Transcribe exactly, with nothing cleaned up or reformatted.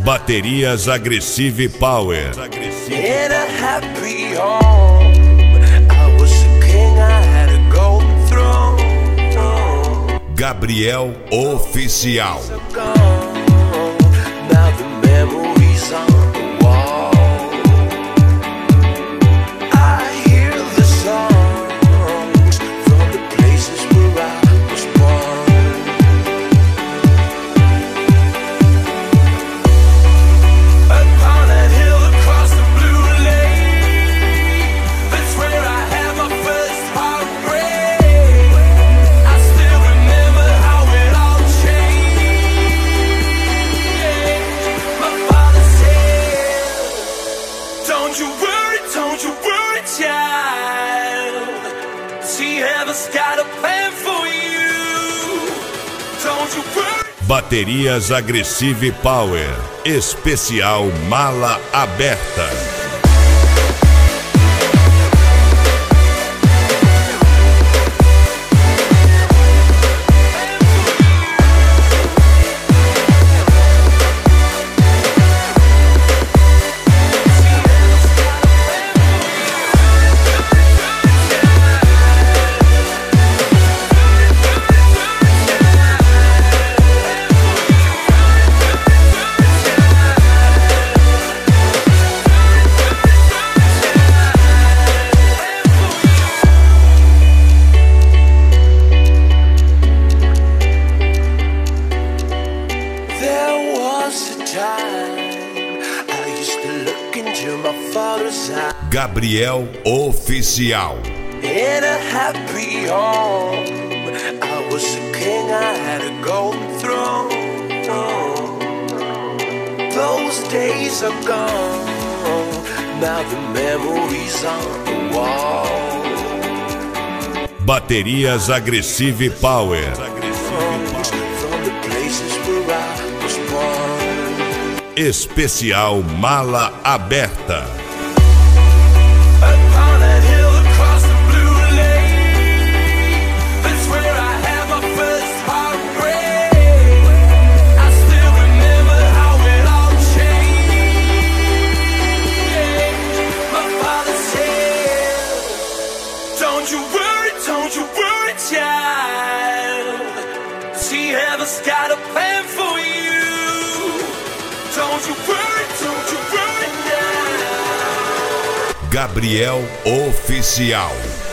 Baterias Aggressive Power. In a happy home, I was a king, I had a golden throne. Gabriel Oficial. Now the memories on the wall. I hear the songs from the places where I was born. Upon that hill across the blue lake, that's where I had my first heartbreak. I still remember how it all changed. My father said, don't you worry, don't you worry, child. See, heaven's got a plan for you. Don't you worry. Baterias Aggressive Power. Especial Mala Aberta. There was a time I used to look into my father's eyes. Gabriel Oficial. In a happy home, I was a king, I had a golden throne. Those days are gone, now the memories on the wall. Baterias Aggressive Power. From the places where I was born. Especial Mala Aberta. Upon that hill across the blue lake, that's where I had my first heartbreak. I still remember how it all changed. My father said, don't you worry, don't you worry, child. See, heaven's got a plan for you. Don't you worry, don't you worry now. Gabriel Oficial.